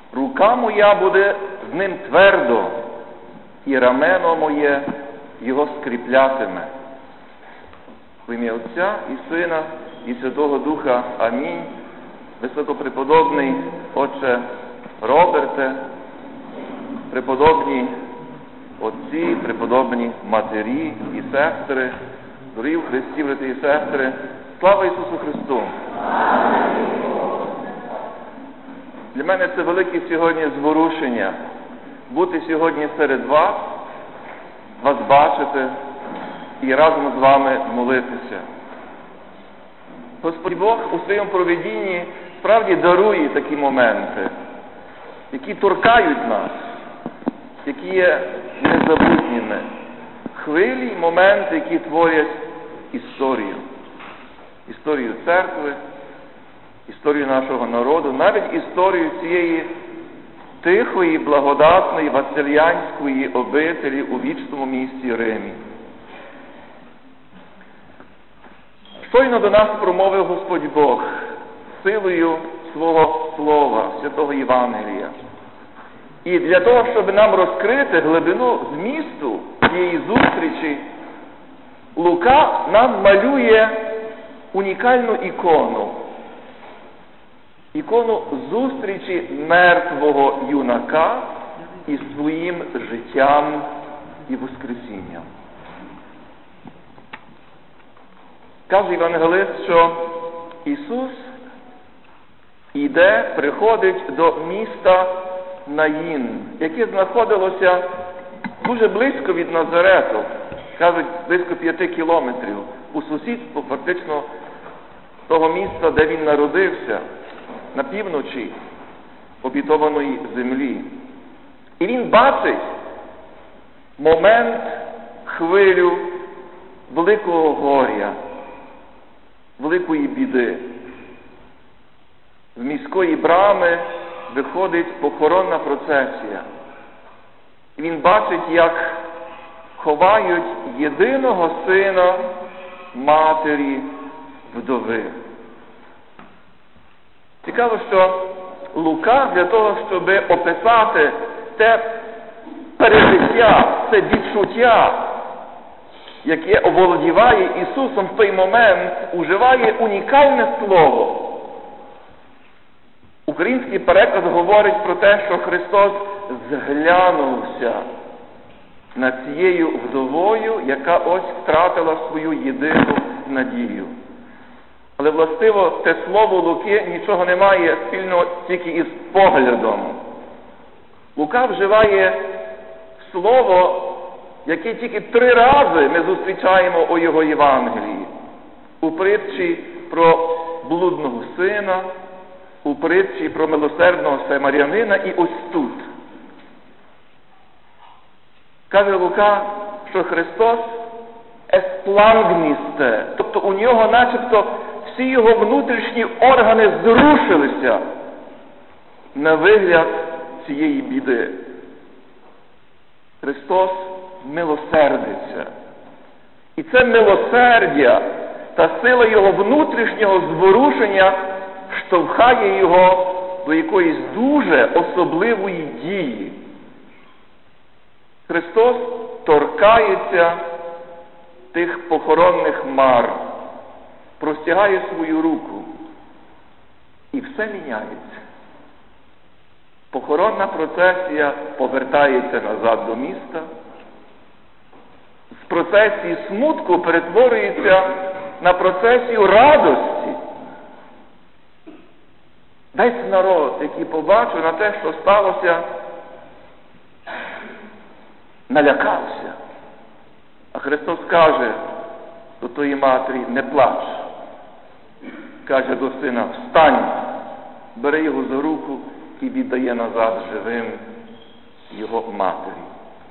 рука моя буде з ним твердо, і рамено моє його скріплятиме. В ім'я Отця і Сина, і Святого Духа. Амінь. Високопреподобний отче Роберте, преподобні отці, преподобні матері і сестри, дорогі в Христі, брати і сестри, слава Ісусу Христу! Для мене це велике сьогодні зворушення бути сьогодні серед вас бачити і разом з вами молитися. Господь Бог у своєму провидінні справді дарує такі моменти, які торкають нас, які є незабутніми. Хвилі, моменти, які творять історію. Історію церкви, історію нашого народу, навіть історію цієї тихої, благодатної, васильянської обителі у вічному місті Римі. Щойно до нас промовив Господь Бог силою свого Слова, Святого Євангелія. І для того, щоб нам розкрити глибину змісту цієї зустрічі, Лука нам малює унікальну ікону. Ікону зустрічі мертвого юнака із своїм життям і воскресінням. Каже євангелист, що Ісус приходить до міста Наїн, яке знаходилося дуже близько від Назарету, кажуть, близько 5 кілометрів, у сусідству фактично того міста, де він народився, на півночі обітованої землі. І він бачить момент, хвилю великого горя, великої біди. З міської брами виходить похоронна процесія. І він бачить, як ховають єдиного сина матері вдови. Цікаво, що Лука для того, щоб описати те пережиття, це відчуття, яке оволодіває Ісусом в той момент, уживає унікальне слово. Український переклад говорить про те, що Христос зглянувся над цією вдовою, яка ось втратила свою єдину надію. Але, властиво, те слово Луки нічого не має спільного тільки із поглядом. Лука вживає слово, яке тільки 3 рази ми зустрічаємо у його Євангелії. У притчі про блудного сина, у притчі про милосердного самарянина і ось тут. Каже Лука, що Христос есплангмісте, тобто у нього начебто всі його внутрішні органи зрушилися на вигляд цієї біди. Христос милосердиться. І це милосердя та сила його внутрішнього зворушення штовхає його до якоїсь дуже особливої дії. Христос торкається тих похоронних мар, простягає свою руку, і все міняється. Похоронна процесія повертається назад до міста, з процесії смутку перетворюється на процесію радості. Весь народ, який побачив на те, що сталося, налякався. А Христос каже до тої матері: не плач. Каже до сина: встань, бере його за руку і віддає назад живим його матері.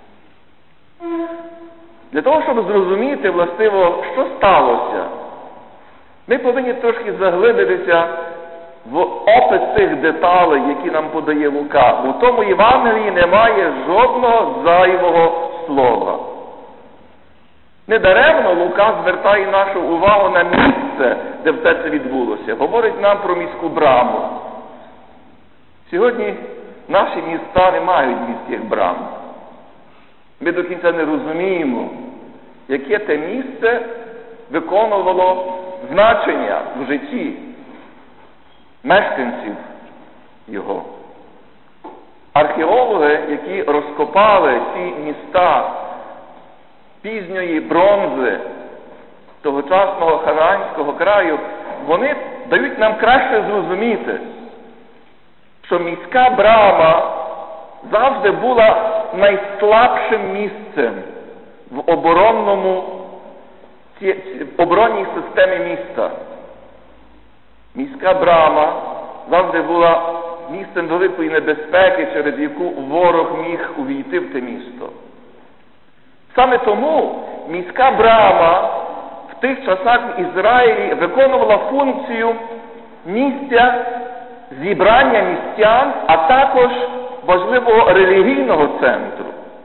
Для того, щоб зрозуміти, властиво, що сталося, ми повинні трошки заглибитися в опис цих деталей, які нам подає Лука. У тому Євангелії немає жодного зайвого слова. Недаремно Лука звертає нашу увагу на місце, де все це відбулося. Говорить нам про міську браму. Сьогодні наші міста не мають міських брам. Ми до кінця не розуміємо, яке те місце виконувало значення в житті мешканців його. Археологи, які розкопали ці міста пізньої бронзи тогочасного Ханаанського краю, вони дають нам краще зрозуміти, що міська брама завжди була найслабшим місцем в оборонній системі міста. Міська брама завжди була місцем великої небезпеки, через яку ворог міг увійти в те місто. Саме тому міська брама в тих часах в Ізраїлі виконувала функцію місця зібрання містян, а також важливого релігійного центру.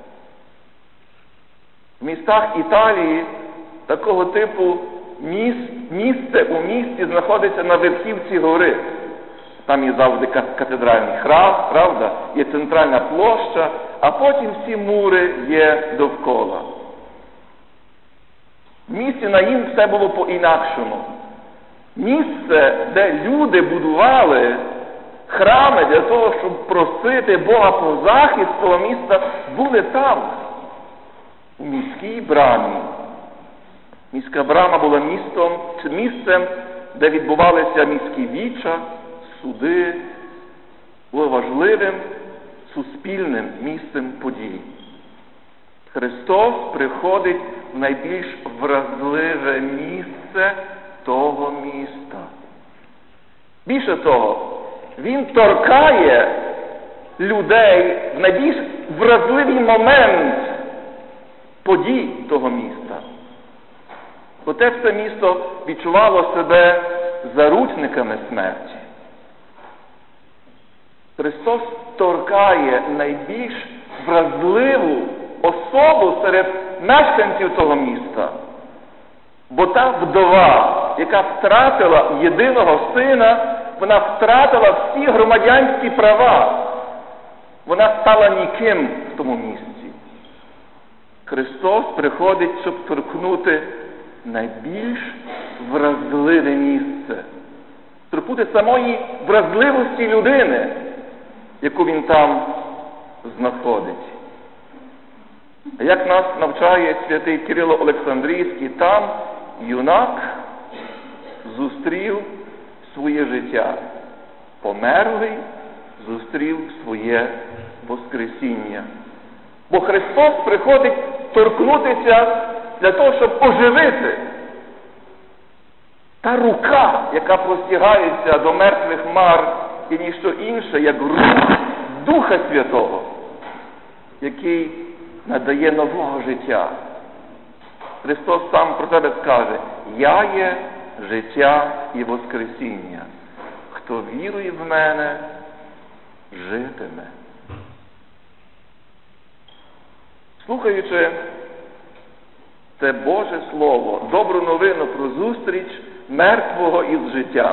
В містах Італії такого типу місце у місті знаходиться на верхівці гори. Там є завжди катедральний храм, правда? Є центральна площа, а потім всі мури є довкола. В місті Наїн все було по-інакшому. Місце, де люди будували храми для того, щоб просити Бога про захист того міста, були там, у міській брамі. Міська брама була місцем, де відбувалися міські віча, суди, було важливим суспільним місцем подій. Христос приходить в найбільш вразливе місце того міста. Більше того, Він торкає людей в найбільш вразливий момент подій того міста. Оте все місто відчувало себе заручниками смерті. Христос торкає найбільш вразливу особу серед мешканців того міста. Бо та вдова, яка втратила єдиного сина, вона втратила всі громадянські права. Вона стала ніким в тому місці. Христос приходить, щоб торкнути найбільш вразливе місце. Торкнути самої вразливості людини, яку він там знаходить. А як нас навчає святий Кирило Олександрійський, там юнак зустрів своє життя. Померлий зустрів своє воскресіння. Бо Христос приходить торкнутися для того, щоб оживити. Та рука, яка простягається до мертвих мар, і ніщо інше, як рух Духа Святого, який надає нового життя. Христос сам про себе скаже: «Я є життя і воскресіння. Хто вірує в мене, житиме». Слухаючи це Боже Слово, добру новину про зустріч мертвого із життям,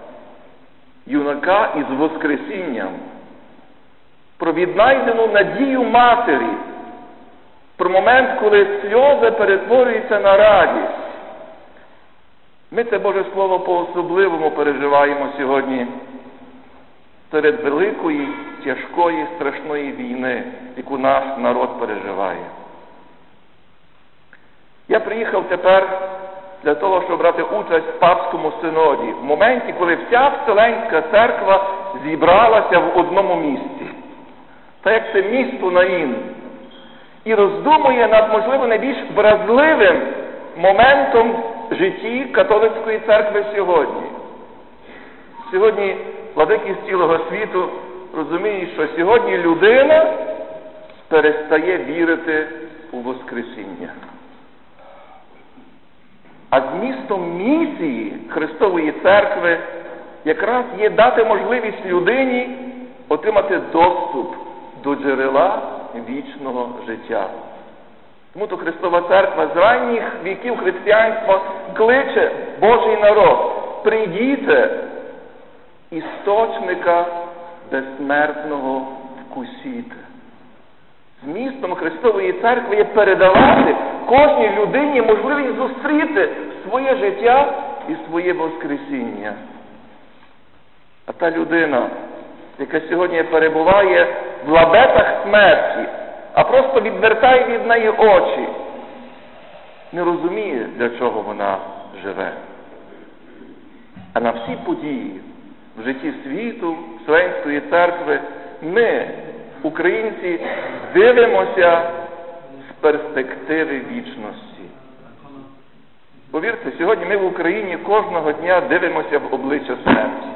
юнака із воскресінням, про віднайдену надію матері, про момент, коли сльози перетворюються на радість. Ми це Боже Слово по-особливому переживаємо сьогодні серед великої, тяжкої, страшної війни, яку наш народ переживає. Я приїхав тепер для того, щоб брати участь в Папському синоді, в моменті, коли вся Вселенська церква зібралася в одному місці. Та як це місто Наїн. І роздумує над, можливо, найбільш вразливим моментом в житті католицької церкви сьогодні. Сьогодні владики з цілого світу розуміють, що сьогодні людина перестає вірити у Воскресіння. А змістом місії Христової церкви якраз є дати можливість людині отримати доступ до джерела вічного життя. Тому то Христова церква з ранніх віків християнства кличе Божий народ: прийдіте істочника безсмертного вкусіте. Змістом Христової Церкви є передавати кожній людині можливість зустріти своє життя і своє Воскресіння. А та людина, яка сьогодні перебуває в лабетах смерті, а просто відвертає від неї очі, не розуміє, для чого вона живе. А на всі події в житті світу, Вселенської Церкви, ми, українці, дивимося з перспективи вічності. Повірте, сьогодні ми в Україні кожного дня дивимося в обличчя смерті.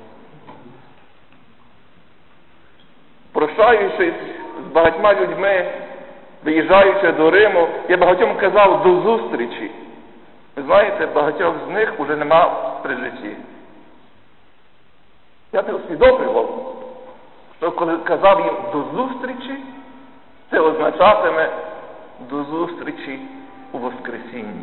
Прощаючись з багатьма людьми, виїжджаючи до Риму, я багатьом казав до зустрічі. Ви знаєте, багатьох з них уже нема при житті. Я не усвідомлював, що коли казав їм до зустрічі, це означатиме до зустрічі у Воскресінні.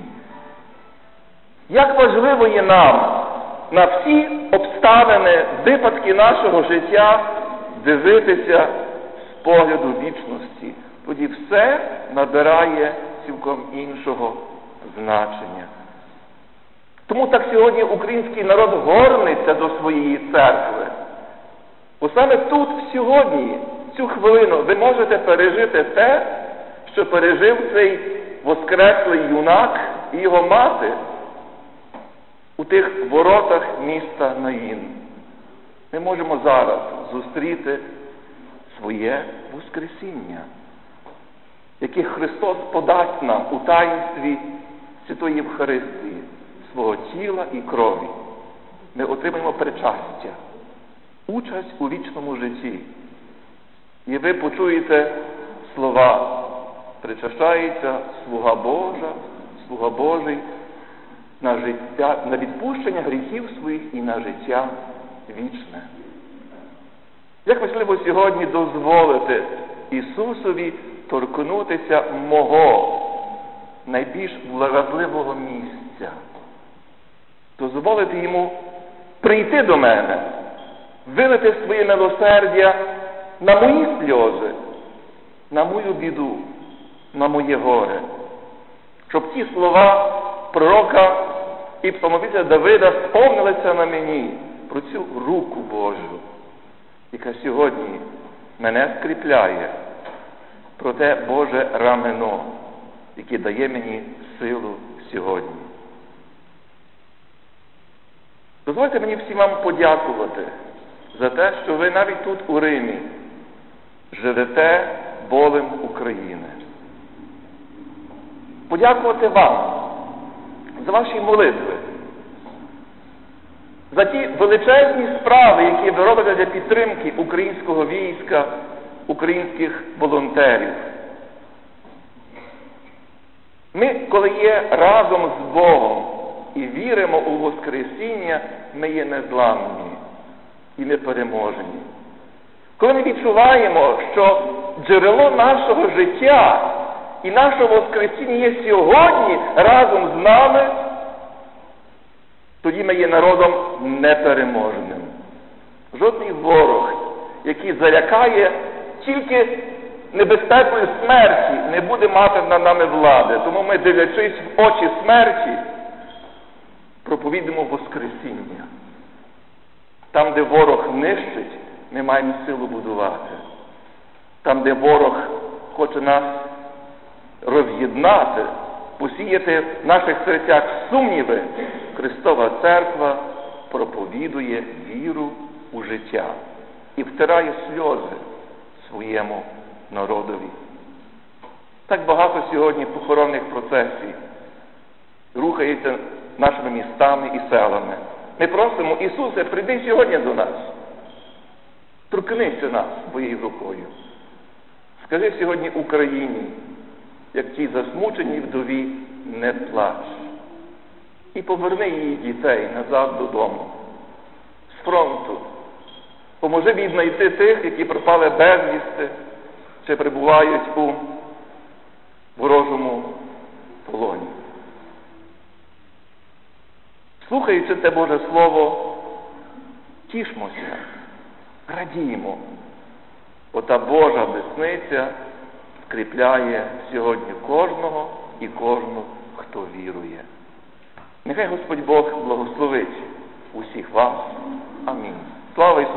Як важливо є нам на всі обставини, випадки нашого життя дивитися з погляду вічності. Тоді все набирає цілком іншого значення. Тому так сьогодні український народ горниться до своєї церкви. Бо саме тут, сьогодні, цю хвилину, ви можете пережити те, що пережив цей воскреслий юнак і його мати у тих воротах міста Наїн. Ми можемо зараз зустріти своє Воскресіння, яке Христос подасть нам у таїнстві Святої Євхаристії, свого тіла і крові. Ми отримаємо причастя, участь у вічному житті. І ви почуєте слова: причащається слуга Божа, слуга Божий на життя, на відпущення гріхів своїх і на життя вічне. Як важливо сьогодні дозволити Ісусові торкнутися мого найбільш вразливого місця. Дозволити Йому прийти до мене, вилити своє милосердя на мої сльози, на мою біду, на моє горе. Щоб ті слова пророка і псалмопівця Давида сповнилися на мені про цю руку Божу, яка сьогодні мене скріпляє, про те Боже рамено, яке дає мені силу сьогодні. Дозвольте мені всім вам подякувати за те, що ви навіть тут у Римі живете болем України. Подякувати вам за ваші молитви, за ті величезні справи, які ви робите для підтримки українського війська, українських волонтерів. Ми, коли є разом з Богом і віримо у Воскресіння, ми є незламні і непереможені. Коли ми відчуваємо, що джерело нашого життя і нашого Воскресіння є сьогодні разом з нами, тоді ми є народом непереможним. Жодний ворог, який залякає тільки небезпекою смерті, не буде мати над нами влади. Тому ми, дивлячись в очі смерті, проповідуємо Воскресіння. Там, де ворог нищить, ми маємо силу будувати. Там, де ворог хоче нас роз'єднати, посіяти в наших серцях сумніви, Христова Церква проповідує віру у життя і втирає сльози своєму народові. Так багато сьогодні похоронних процесій рухається нашими містами і селами. Ми просимо: Ісусе, прийди сьогодні до нас. Торкнися нас своєю рукою. Скажи сьогодні Україні, як тій засмученій вдові: не плач. І поверни її дітей назад додому, з фронту. Поможи віднайти тих, які пропали безвісти, чи перебувають у ворожому полоні. Слухаючи це Боже Слово, тішмося, радіємо. От Ота Божа десниця скріпляє сьогодні кожного і кожну, хто вірує. Нехай Господь Бог благословить усіх вас. Амінь. Слава Ісусу!